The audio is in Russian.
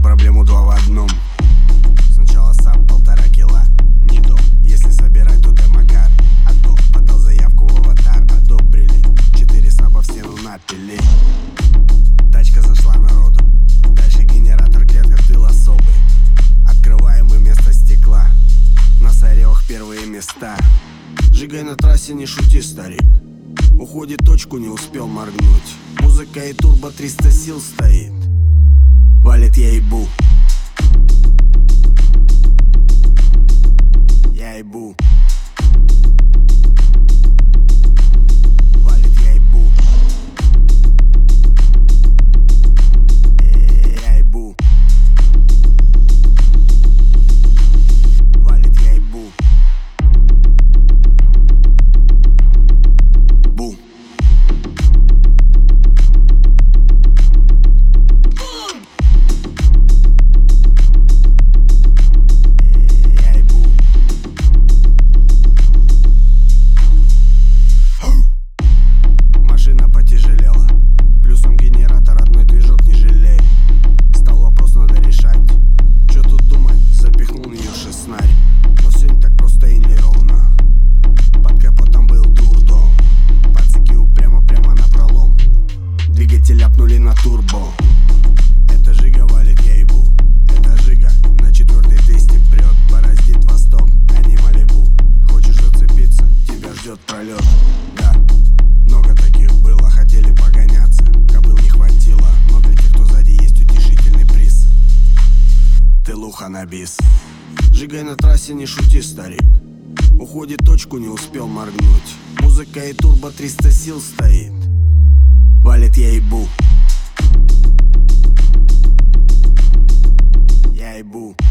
проблему два в одном. Сначала САП 1,5 кило, не то. Если собирать, то демокар. А то подал заявку в аватар, одобрили. 4 саба в стену напили. Тачка зашла народу. Дальше генератор, клетка, тыл особый. Открываем мы вместо стекла. На Саревах первые места. Жигай на трассе, не шути, старик. Уходит точку, не успел моргнуть. Музыка и турбо 300 сил стоит. Валит, я ебу. Я ебу. Валит, я ебу. Я ебу. Валит, я ебу. Бум. Машина потяжелела, плюсом генератор, одной движок не жалеет. Стал вопрос, надо решать. Чё тут думать, запихнул в неё шестнарь. Но все не так просто и неровно. Под капотом был дурдом. Пацаки упрямо прямо на пролом. Двигатель ляпнули на турбо. Это Жига валит, я ебу. Это Жига на 4-й 200 прет. Бороздит восток, а не Малибу. Хочешь зацепиться, тебя ждет пролет. Да, много таких было, хотели погоняться. Кобыл не хватило, но для тех, кто сзади, есть утешительный приз. Тылуха на бис. Жигай на трассе, не шути, старик. Уходит точку, не успел моргнуть. Музыка и турбо 300 сил стоит. Валит, я ебу. Я ебу.